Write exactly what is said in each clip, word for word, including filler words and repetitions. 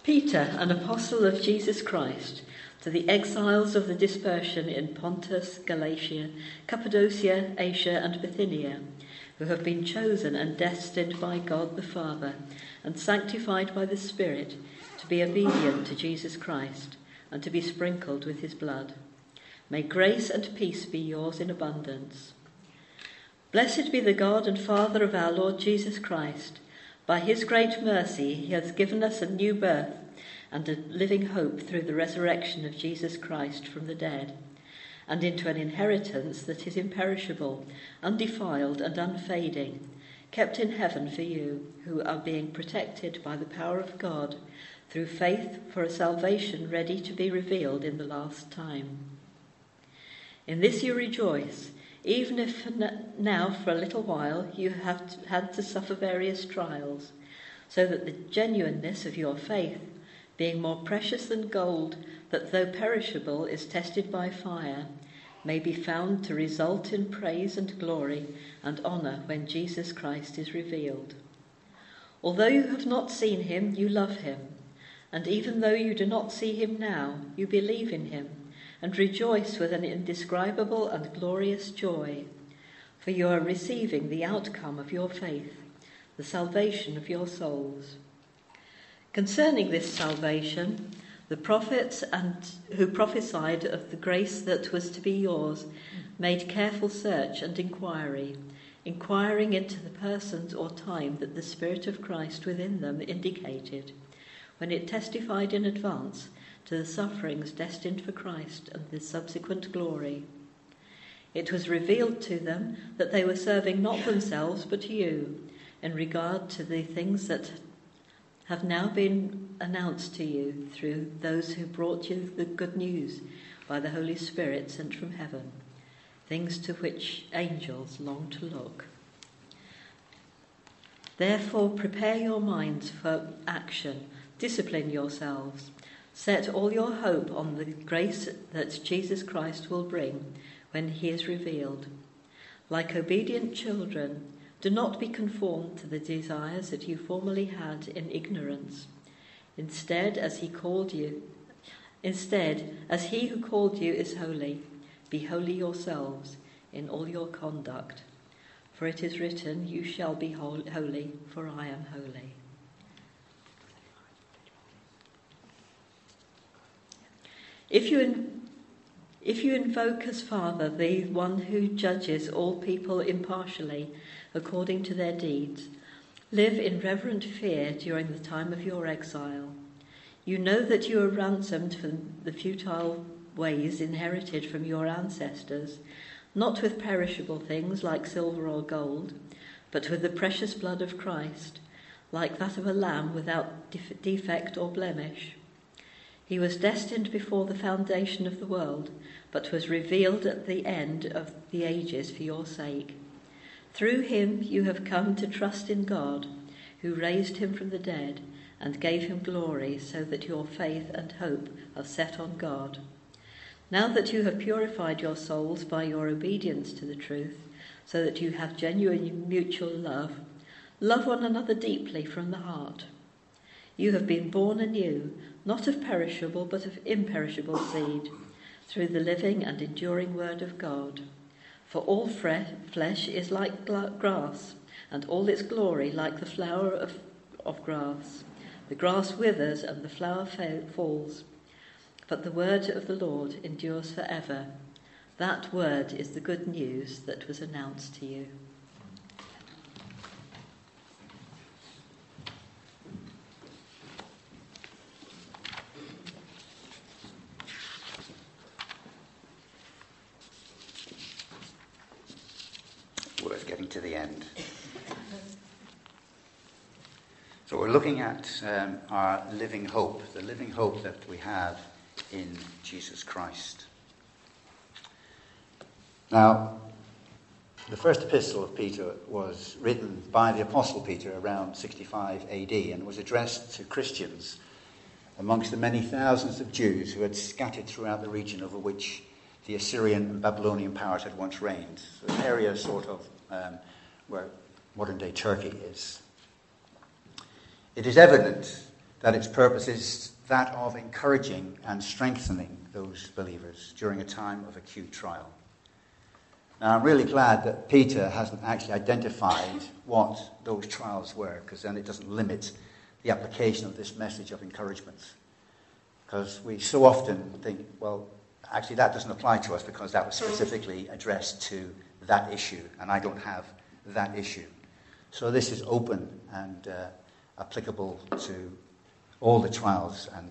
Peter, an apostle of Jesus Christ, to the exiles of the dispersion in Pontus, Galatia, Cappadocia, Asia, and Bithynia, who have been chosen and destined by God the Father and sanctified by the Spirit to be obedient to Jesus Christ and to be sprinkled with his blood. May grace and peace be yours in abundance. Blessed be the God and Father of our Lord Jesus Christ. By his great mercy he has given us a new birth and a living hope through the resurrection of Jesus Christ from the dead, and into an inheritance that is imperishable, undefiled and unfading, kept in heaven for you, who are being protected by the power of God through faith for a salvation ready to be revealed in the last time. In this you rejoice, even if now for a little while you have had to suffer various trials, so that the genuineness of your faith, being more precious than gold, that though perishable is tested by fire, may be found to result in praise and glory and honour when Jesus Christ is revealed. Although you have not seen him, you love him, and even though you do not see him now, you believe in him and rejoice with an indescribable and glorious joy, for you are receiving the outcome of your faith, the salvation of your souls. Concerning this salvation, the prophets and who prophesied of the grace that was to be yours made careful search and inquiry, inquiring into the persons or time that the Spirit of Christ within them indicated, when it testified in advance to the sufferings destined for Christ and the subsequent glory. It was revealed to them that they were serving not themselves but you, in regard to the things that have now been announced to you through those who brought you the good news by the Holy Spirit sent from heaven, things to which angels long to look. Therefore prepare your minds for action, discipline yourselves, set all your hope on the grace that Jesus Christ will bring when he is revealed. Like obedient children, do not be conformed to the desires that you formerly had in ignorance. Instead, as he called you, instead, as he who called you is holy, be holy yourselves in all your conduct. For it is written, you shall be holy, for I am holy. If you, in, if you invoke as Father the one who judges all people impartially according to their deeds, live in reverent fear during the time of your exile. You know that you are ransomed from the futile ways inherited from your ancestors, not with perishable things like silver or gold, but with the precious blood of Christ, like that of a lamb without defect or blemish. He was destined before the foundation of the world, but was revealed at the end of the ages for your sake. Through him you have come to trust in God, who raised him from the dead and gave him glory, so that your faith and hope are set on God. Now that you have purified your souls by your obedience to the truth, so that you have genuine mutual love, love one another deeply from the heart. You have been born anew, not of perishable but of imperishable seed, through the living and enduring word of God. For all flesh is like grass, and all its glory like the flower of, of grass. The grass withers and the flower falls, but the word of the Lord endures forever. That word is the good news that was announced to you. Worth getting to the end. So we're looking at um, our living hope, the living hope that we have in Jesus Christ. Now, the first epistle of Peter was written by the Apostle Peter around sixty-five A D and was addressed to Christians amongst the many thousands of Jews who had scattered throughout the region over which the Assyrian and Babylonian powers had once reigned. So an area sort of um, where modern-day Turkey is. It is evident that its purpose is that of encouraging and strengthening those believers during a time of acute trial. Now, I'm really glad that Peter hasn't actually identified what those trials were, because then it doesn't limit the application of this message of encouragement. Because we so often think, well, actually that doesn't apply to us because that was specifically addressed to that issue, and I don't have that issue. So this is open and uh, applicable to all the trials and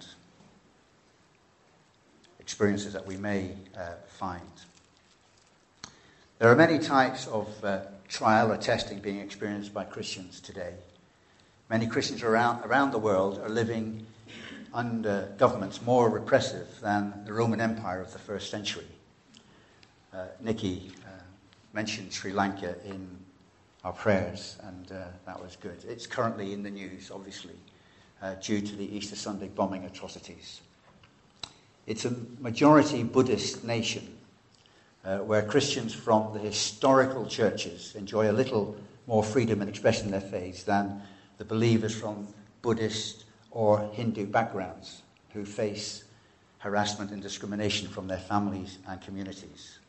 experiences that we may uh, find. There are many types of uh, trial or testing being experienced by Christians today. Many Christians around, around the world are living under governments more repressive than the Roman Empire of the first century. Uh, Nikki uh, mentioned Sri Lanka in our prayers, and uh, that was good. It's currently in the news, obviously, uh, due to the Easter Sunday bombing atrocities. It's a majority Buddhist nation, Uh, where Christians from the historical churches enjoy a little more freedom and expression in their faith than the believers from Buddhist or Hindu backgrounds who face harassment and discrimination from their families and communities.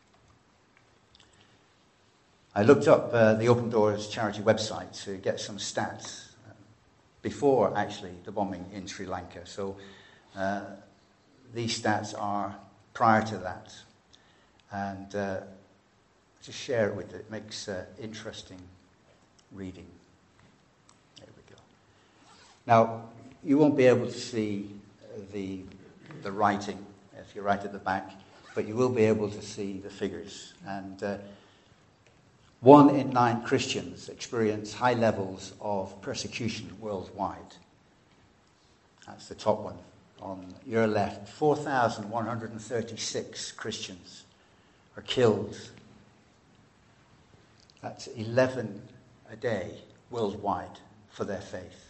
I looked up uh, the Open Doors charity website to get some stats uh, before actually the bombing in Sri Lanka. So uh, these stats are prior to that. And uh, just share it with you. It makes uh, interesting reading. There we go. Now, you won't be able to see the, the writing if you're right at the back, but you will be able to see the figures. And uh, one in nine Christians experience high levels of persecution worldwide. That's the top one on your left. four thousand one hundred thirty-six Christians are killed. That's eleven a day worldwide for their faith.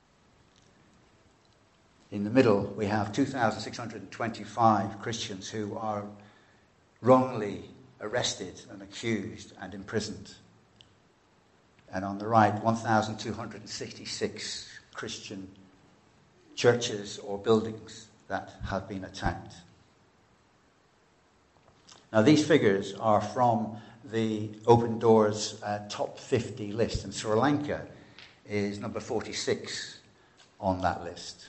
In the middle, we have two thousand six hundred twenty-five Christians who are wrongly arrested and accused and imprisoned. And on the right, one thousand two hundred sixty-six Christian churches or buildings that have been attacked. Now, these figures are from the Open Doors uh, top fifty list, and Sri Lanka is number forty-six on that list.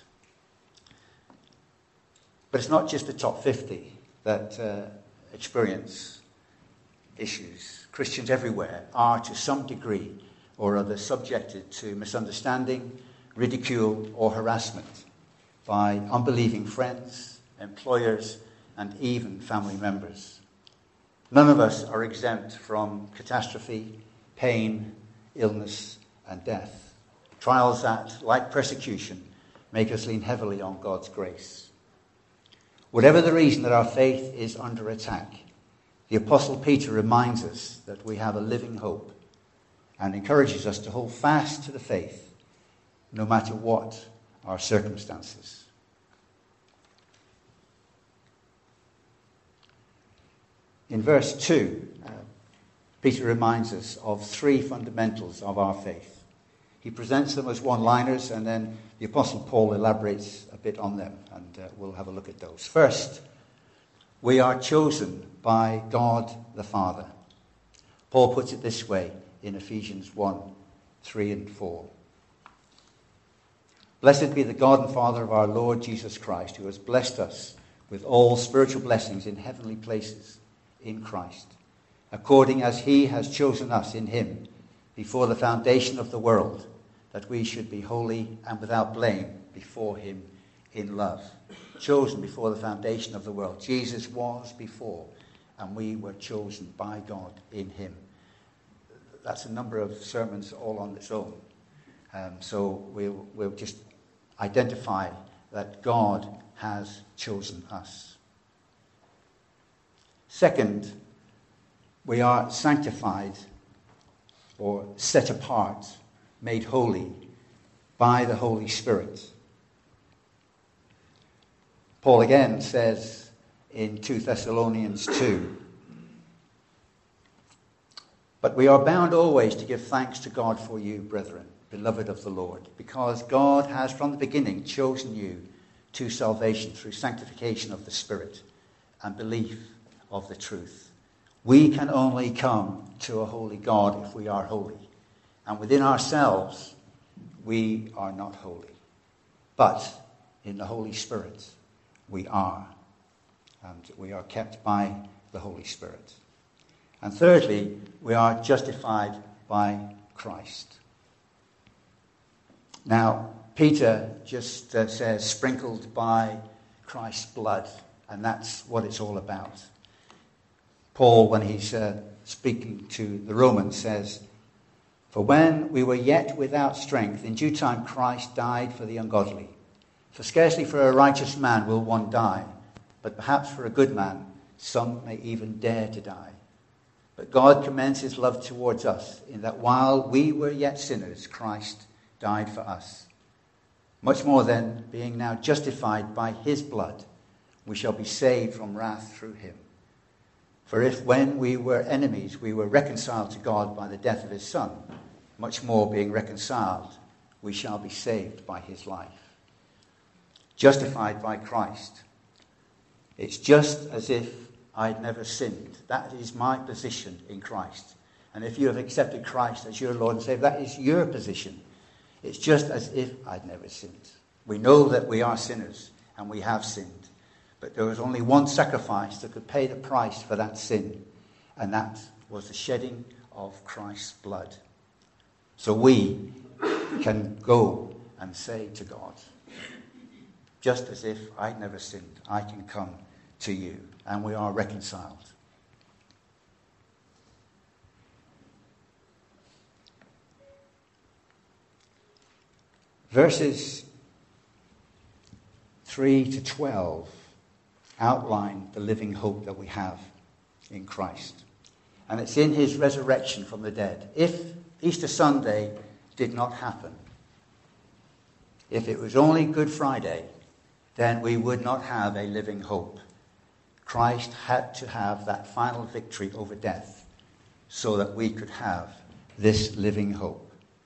But it's not just the top fifty that uh, experience issues. Christians everywhere are, to some degree or other, subjected to misunderstanding, ridicule, or harassment by unbelieving friends, employers, and even family members. None of us are exempt from catastrophe, pain, illness, and death. Trials that, like persecution, make us lean heavily on God's grace. Whatever the reason that our faith is under attack, the Apostle Peter reminds us that we have a living hope and encourages us to hold fast to the faith, no matter what our circumstances. In verse two, uh, Peter reminds us of three fundamentals of our faith. He presents them as one-liners, and then the Apostle Paul elaborates a bit on them, and uh, we'll have a look at those. First, we are chosen by God the Father. Paul puts it this way in Ephesians one, three and four. Blessed be the God and Father of our Lord Jesus Christ, who has blessed us with all spiritual blessings in heavenly places in Christ, according as he has chosen us in him before the foundation of the world, that we should be holy and without blame before him in love. Chosen before the foundation of the world. Jesus was before, and we were chosen by God in him. That's a number of sermons all on its own. Um, so we'll, we'll just identify that God has chosen us. Second, we are sanctified or set apart, made holy by the Holy Spirit. Paul again says in two Thessalonians two, but we are bound always to give thanks to God for you, brethren, beloved of the Lord, because God has from the beginning chosen you to salvation through sanctification of the Spirit and belief of the truth. We can only come to a holy God if we are holy. And within ourselves, we are not holy. But in the Holy Spirit, we are. And we are kept by the Holy Spirit. And thirdly, we are justified by Christ. Now, Peter just uh, says, sprinkled by Christ's blood, and that's what it's all about. Paul, when he's uh, speaking to the Romans, says, "For when we were yet without strength, in due time Christ died for the ungodly. For scarcely for a righteous man will one die, but perhaps for a good man some may even dare to die. But God commends his love towards us, in that while we were yet sinners, Christ died for us. Much more then, being now justified by his blood, we shall be saved from wrath through him. For if when we were enemies we were reconciled to God by the death of his Son, much more being reconciled, we shall be saved by his life." Justified by Christ. It's just as if I'd never sinned. That is my position in Christ. And if you have accepted Christ as your Lord and Savior, that is your position. It's just as if I'd never sinned. We know that we are sinners and we have sinned. But there was only one sacrifice that could pay the price for that sin. And that was the shedding of Christ's blood. So we can go and say to God, just as if I'd never sinned, I can come to you. And we are reconciled. Verses three to twelve outline the living hope that we have in Christ. And it's in his resurrection from the dead. If Easter Sunday did not happen, if it was only Good Friday, then we would not have a living hope. Christ had to have that final victory over death so that we could have this living hope.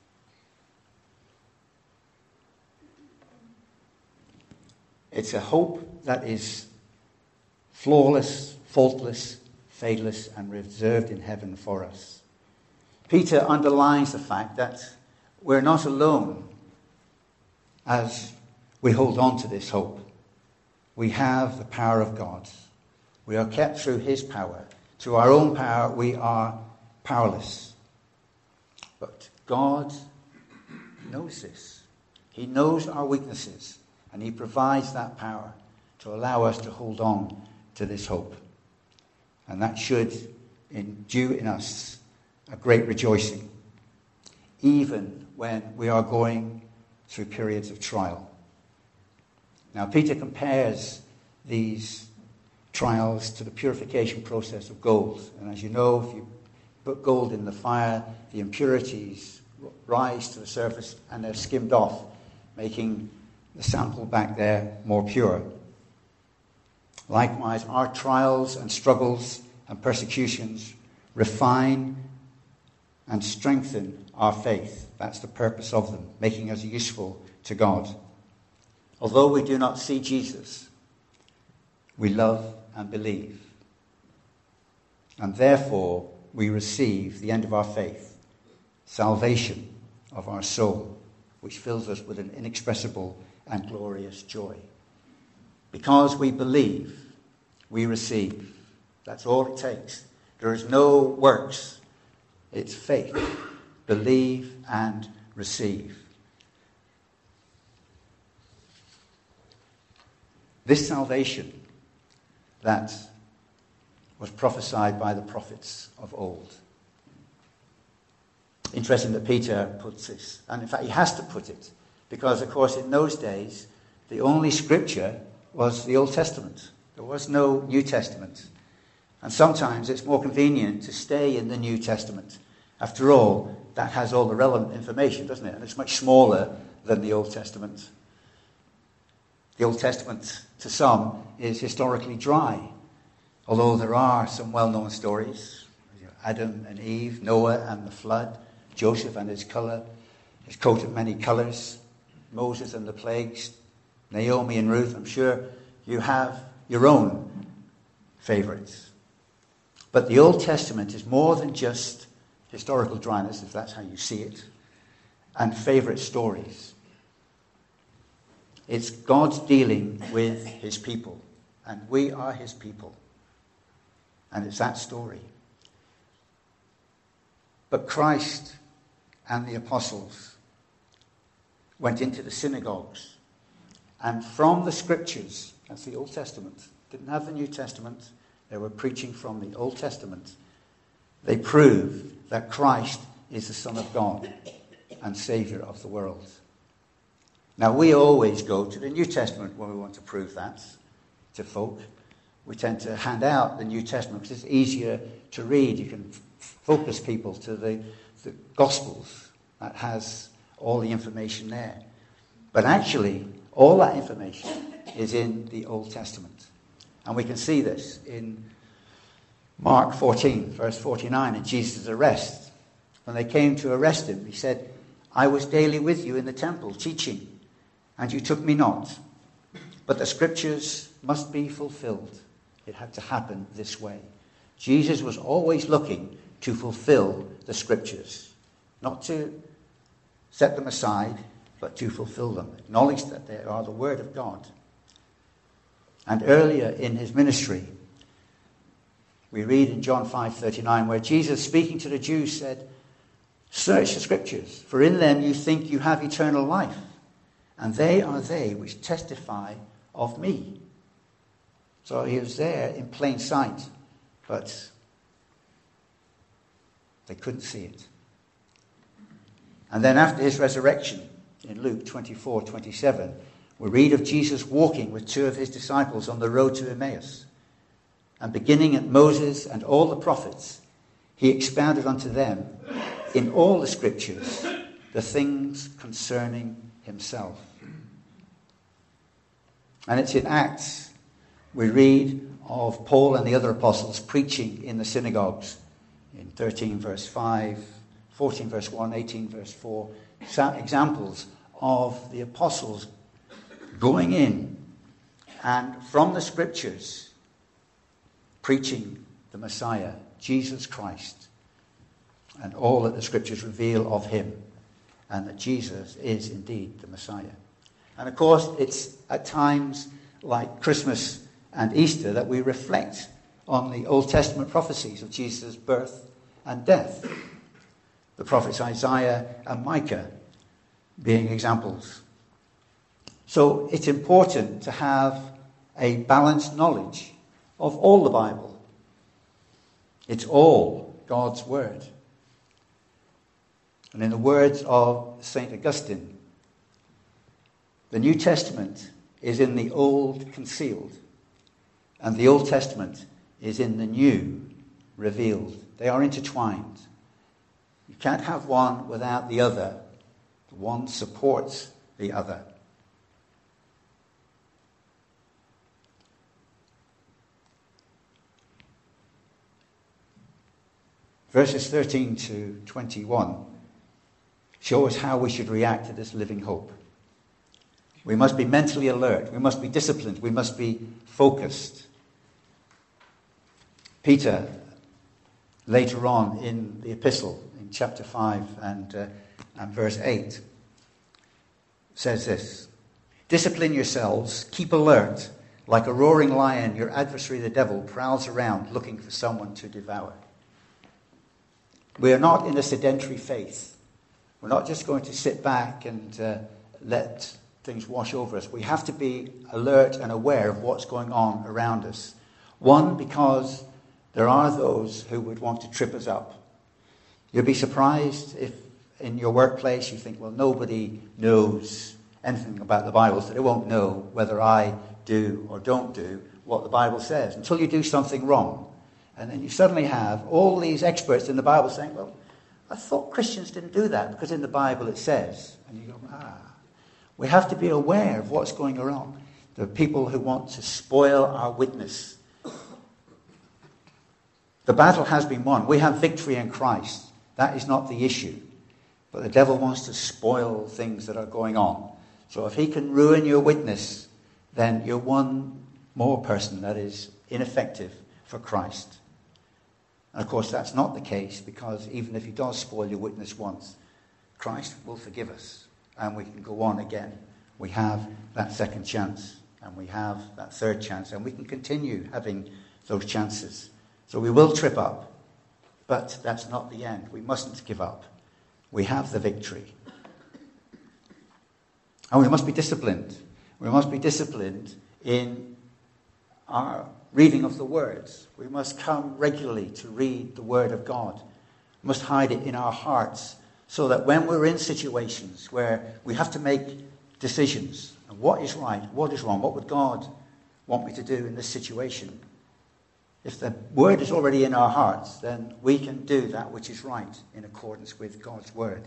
It's a hope that is flawless, faultless, fadeless, and reserved in heaven for us. Peter underlines the fact that we're not alone as we hold on to this hope. We have the power of God. We are kept through his power. Through our own power, we are powerless. But God knows this. He knows our weaknesses, and he provides that power to allow us to hold on to this hope. And that should endue in us a great rejoicing, even when we are going through periods of trial. Now, Peter compares these trials to the purification process of gold. And as you know, if you put gold in the fire, the impurities rise to the surface and they're skimmed off, making the sample back there more pure. Likewise, our trials and struggles and persecutions refine and strengthen our faith. That's the purpose of them, making us useful to God. Although we do not see Jesus, we love and believe. And therefore, we receive the end of our faith, salvation of our soul, which fills us with an inexpressible and glorious joy. Because we believe, we receive. That's all it takes. There is no works. It's faith. Believe and receive. This salvation that was prophesied by the prophets of old. Interesting that Peter puts this. And in fact, he has to put it. Because, of course, in those days, the only scripture was the Old Testament. There was no New Testament. And sometimes it's more convenient to stay in the New Testament. After all, that has all the relevant information, doesn't it? And it's much smaller than the Old Testament. The Old Testament, to some, is historically dry. Although there are some well-known stories. Adam and Eve, Noah and the flood, Joseph and his colour, his coat of many colours, Moses and the plagues, Naomi and Ruth. I'm sure you have your own favourites. But the Old Testament is more than just historical dryness, if that's how you see it, and favourite stories. It's God's dealing with his people, and we are his people. And it's that story. But Christ and the apostles went into the synagogues, and from the scriptures, that's the Old Testament, didn't have the New Testament, they were preaching from the Old Testament, they proved that Christ is the Son of God and Saviour of the world. Now, we always go to the New Testament when we want to prove that to folk. We tend to hand out the New Testament because it's easier to read. You can f- focus people to the, the Gospels. That has all the information there. But actually, all that information is in the Old Testament. And we can see this in Mark fourteen, verse forty-nine, in Jesus' arrest. When they came to arrest him, he said, "I was daily with you in the temple, teaching, and you took me not. But the scriptures must be fulfilled." It had to happen this way. Jesus was always looking to fulfill the scriptures. Not to set them aside, but to fulfill them. Acknowledge that they are the word of God. And earlier in his ministry, we read in John five thirty-nine, where Jesus, speaking to the Jews, said, "Search the scriptures, for in them you think you have eternal life, and they are they which testify of me." So he was there in plain sight, but they couldn't see it. And then after his resurrection, in Luke twenty-four twenty-seven, we read of Jesus walking with two of his disciples on the road to Emmaus. And beginning at Moses and all the prophets, he expounded unto them in all the scriptures the things concerning himself. And it's in Acts we read of Paul and the other apostles preaching in the synagogues in thirteen verse five, fourteen verse one, eighteen verse four, examples of the apostles going in and from the scriptures preaching the Messiah, Jesus Christ, and all that the scriptures reveal of him, and that Jesus is indeed the Messiah. And of course, it's at times like Christmas and Easter that we reflect on the Old Testament prophecies of Jesus' birth and death. The prophets Isaiah and Micah being examples. So it's important to have a balanced knowledge of all the Bible. It's all God's word. And in the words of Saint Augustine, the New Testament is in the Old concealed, and the Old Testament is in the New revealed. They are intertwined. You can't have one without the other. The one supports the other. Verses thirteen to twenty-one show us how we should react to this living hope. We must be mentally alert. We must be disciplined. We must be focused. Peter, later on in the epistle, in chapter five and, uh, and verse eight, says this: "Discipline yourselves, keep alert. Like a roaring lion, your adversary the devil prowls around looking for someone to devour." We are not in a sedentary faith. We're not just going to sit back and uh, let things wash over us. We have to be alert and aware of what's going on around us. One, because there are those who would want to trip us up. You'll be surprised if in your workplace you think, well, nobody knows anything about the Bible, so they won't know whether I do or don't do what the Bible says until you do something wrong. And then you suddenly have all these experts in the Bible saying, well, I thought Christians didn't do that because in the Bible it says. And you go, ah. We have to be aware of what's going on. There are people who want to spoil our witness. The battle has been won. We have victory in Christ. That is not the issue. But the devil wants to spoil things that are going on. So if he can ruin your witness, then you're one more person that is ineffective for Christ. And of course that's not the case, because even if he does spoil your witness once, Christ will forgive us and we can go on again. We have that second chance and we have that third chance, and we can continue having those chances. So we will trip up, but that's not the end. We mustn't give up. We have the victory. And we must be disciplined. We must be disciplined in our reading of the words. We must come regularly to read the word of God. We must hide it in our hearts, so that when we're in situations where we have to make decisions, and what is right, what is wrong, what would God want me to do in this situation? If the word is already in our hearts, then we can do that which is right in accordance with God's word.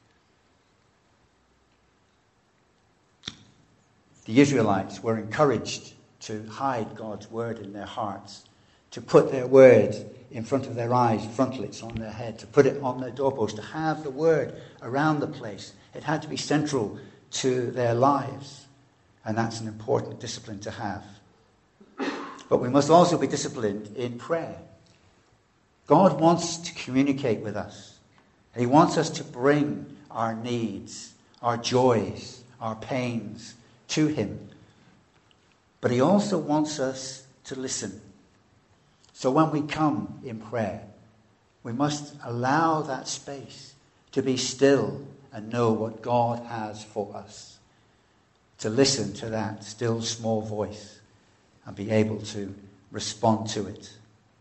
The Israelites were encouraged to hide God's word in their hearts, to put their word in front of their eyes, frontlets on their head, to put it on their doorpost, to have the word around the place. It had to be central to their lives, and that's an important discipline to have. But we must also be disciplined in prayer. God wants to communicate with us. He wants us to bring our needs, our joys, our pains to him. But he also wants us to listen. So when we come in prayer, we must allow that space to be still and know what God has for us. To listen to that still small voice and be able to respond to it.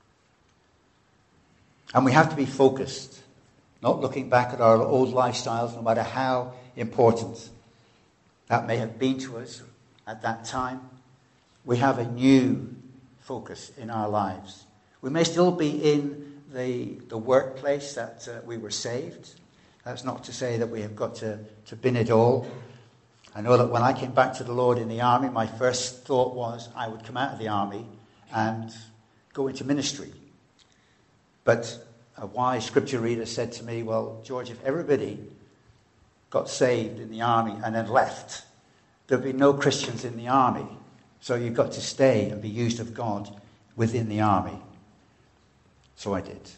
And we have to be focused, not looking back at our old lifestyles, no matter how important that may have been to us at that time. We have a new focus in our lives. We may still be in the, the workplace that uh, we were saved. That's not to say that we have got to, to bin it all. I know that when I came back to the Lord in the army, my first thought was I would come out of the army and go into ministry. But a wise scripture reader said to me, well, George, if everybody got saved in the army and then left, there'd be no Christians in the army. So you've got to stay and be used of God within the army. So I did.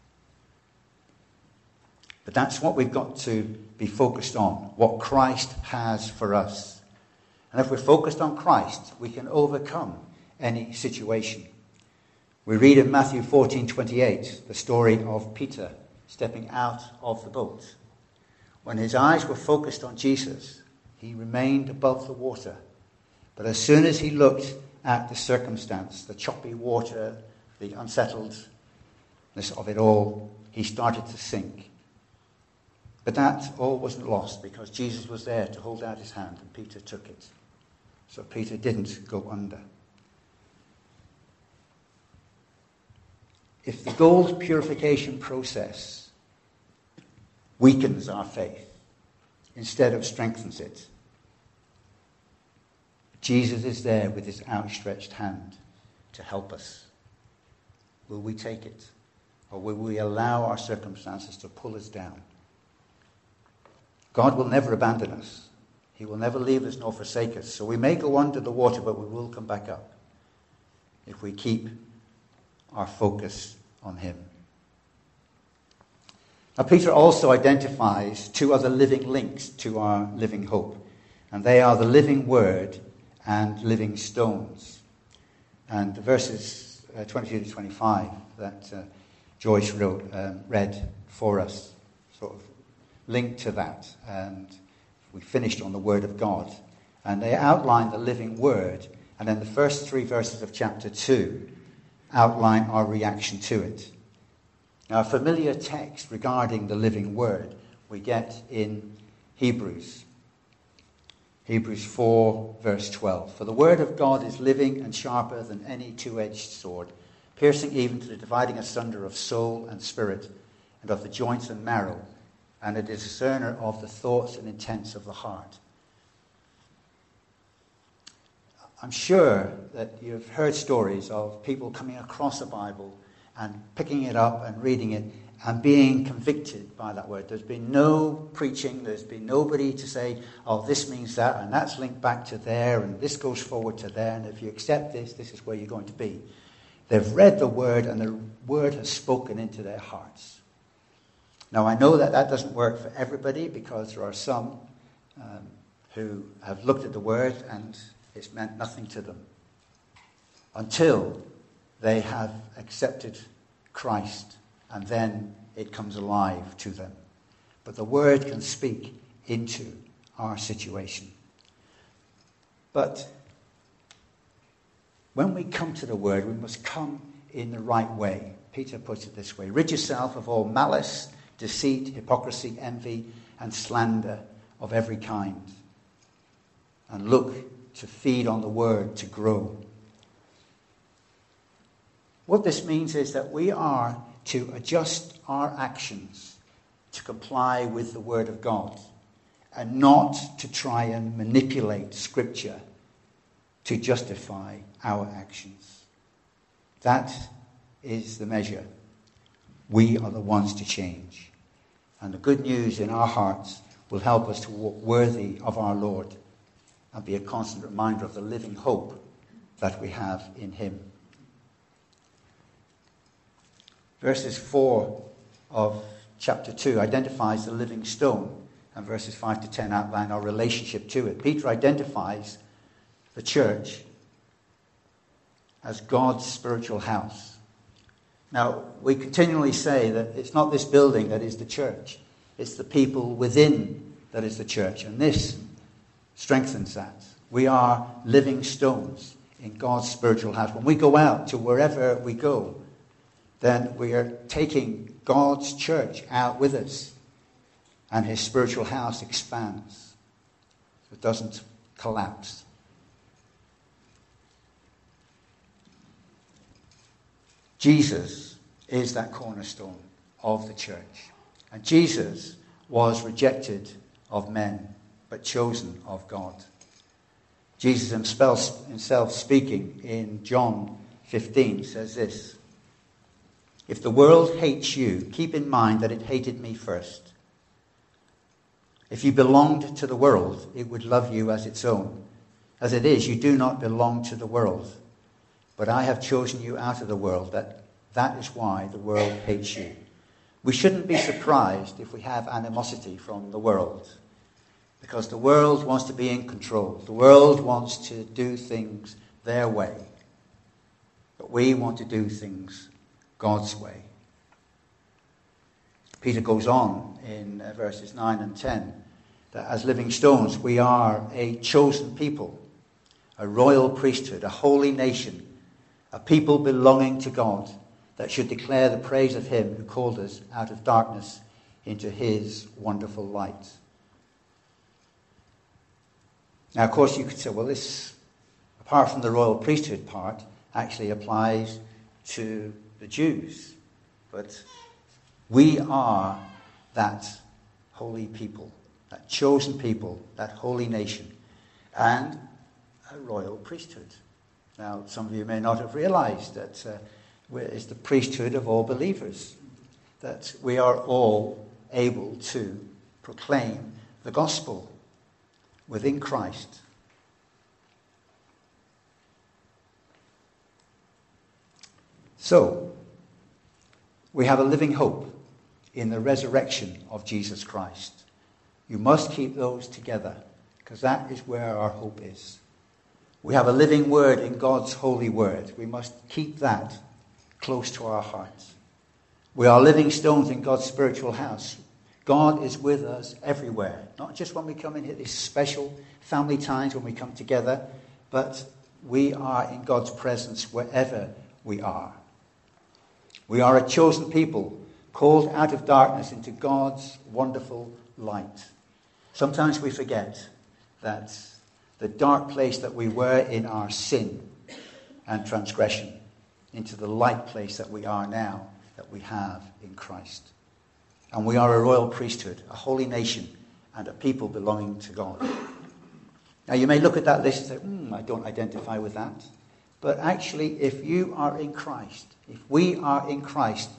But that's what we've got to be focused on, what Christ has for us. And if we're focused on Christ, we can overcome any situation. We read in Matthew fourteen twenty-eight the story of Peter stepping out of the boat. When his eyes were focused on Jesus, he remained above the water. But as soon as he looked at the circumstance, the choppy water, the unsettledness of it all, he started to sink. But that all wasn't lost, because Jesus was there to hold out his hand and Peter took it. So Peter didn't go under. If the gold purification process weakens our faith instead of strengthens it, Jesus is there with his outstretched hand to help us. Will we take it? Or will we allow our circumstances to pull us down? God will never abandon us. He will never leave us nor forsake us. So we may go under the water, but we will come back up if we keep our focus on him. Now, Peter also identifies two other living links to our living hope, and they are the living word and living stones. And the verses uh, twenty-two to twenty-five that uh, Joyce wrote, um, read for us sort of linked to that, and we finished on the Word of God. And they outline the living Word, and then the first three verses of chapter two outline our reaction to it. Now, a familiar text regarding the living Word we get in Hebrews. Hebrews four, verse twelve. For the Word of God is living and sharper than any two-edged sword, piercing even to the dividing asunder of soul and spirit, and of the joints and marrow, and a discerner of the thoughts and intents of the heart. I'm sure that you've heard stories of people coming across a Bible and picking it up and reading it and being convicted by that word. There's been no preaching, there's been nobody to say, oh, this means that, and that's linked back to there, and this goes forward to there, and if you accept this, this is where you're going to be. They've read the word, and the word has spoken into their hearts. Now, I know that that doesn't work for everybody, because there are some um, who have looked at the word, and it's meant nothing to them until they have accepted Christ, and then it comes alive to them. But the word can speak into our situation. But when we come to the word, we must come in the right way. Peter puts it this way: rid yourself of all malice, deceit, hypocrisy, envy, and slander of every kind. And look to feed on the word to grow. What this means is that we are to adjust our actions to comply with the word of God, and not to try and manipulate Scripture to justify our actions. That is the measure. We are the ones to change. And the good news in our hearts will help us to walk worthy of our Lord and be a constant reminder of the living hope that we have in him. Verses four of chapter two identifies the living stone, and verses five to ten outline our relationship to it. Peter identifies the church as God's spiritual house. Now, we continually say that it's not this building that is the church. It's the people within that is the church. And this strengthens that. We are living stones in God's spiritual house. When we go out to wherever we go, then we are taking God's church out with us. And his spiritual house expands. It doesn't collapse. Jesus is that cornerstone of the church. And Jesus was rejected of men, but chosen of God. Jesus himself, himself speaking in John fifteen says this: if the world hates you, keep in mind that it hated me first. If you belonged to the world, it would love you as its own. As it is, you do not belong to the world. But I have chosen you out of the world. That, that is why the world hates you. We shouldn't be surprised if we have animosity from the world. Because the world wants to be in control. The world wants to do things their way. But we want to do things God's way. Peter goes on in uh, verses nine and ten that as living stones we are a chosen people, a royal priesthood, a holy nation, a people belonging to God that should declare the praise of him who called us out of darkness into his wonderful light. Now, of course, you could say, well, this, apart from the royal priesthood part, actually applies to the Jews. But we are that holy people, that chosen people, that holy nation, and a royal priesthood. Now, some of you may not have realized that uh, it's the priesthood of all believers, that we are all able to proclaim the gospel within Christ. So, we have a living hope in the resurrection of Jesus Christ. You must keep those together, because that is where our hope is. We have a living word in God's holy word. We must keep that close to our hearts. We are living stones in God's spiritual house. God is with us everywhere, not just when we come in here, these special family times when we come together, but we are in God's presence wherever we are. We are a chosen people, called out of darkness into God's wonderful light. Sometimes we forget that the dark place that we were in our sin and transgression, into the light place that we are now, that we have in Christ. And we are a royal priesthood, a holy nation, and a people belonging to God. Now you may look at that list and say, hmm, I don't identify with that. But actually, if you are in Christ, if we are in Christ,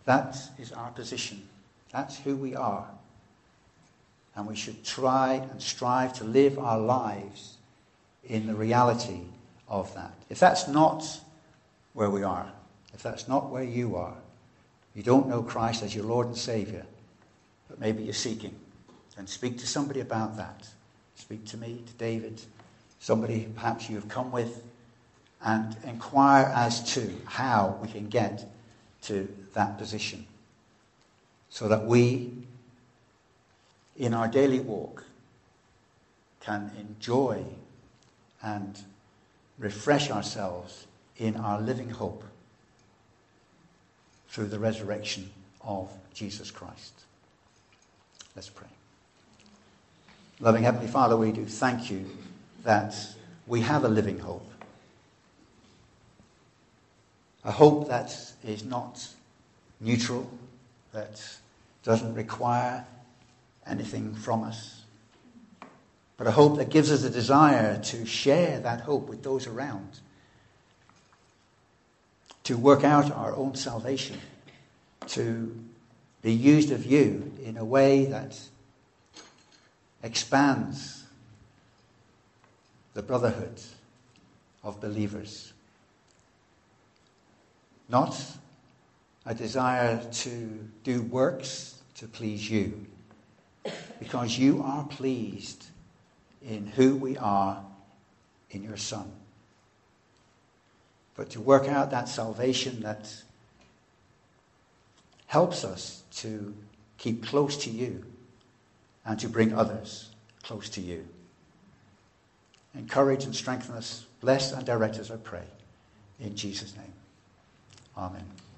That is our position. That's who we are. And we should try and strive to live our lives in the reality of that. If that's not where we are, if that's not where you are, you don't know Christ as your Lord and Saviour, but maybe you're seeking, then speak to somebody about that. Speak to me, to David, somebody perhaps you have come with, and inquire as to how we can get to that position so that we, in our daily walk, can enjoy and refresh ourselves in our living hope through the resurrection of Jesus Christ. Let's pray. Loving Heavenly Father, we do thank you that we have a living hope. A hope that is not neutral, that doesn't require anything from us, but a hope that gives us a desire to share that hope with those around, to work out our own salvation, to be used of you in a way that expands the brotherhood of believers. Not a desire to do works to please you, because you are pleased in who we are in your Son. But to work out that salvation that helps us to keep close to you and to bring others close to you. Encourage and strengthen us, bless and direct us, I pray. In Jesus' name. Amen.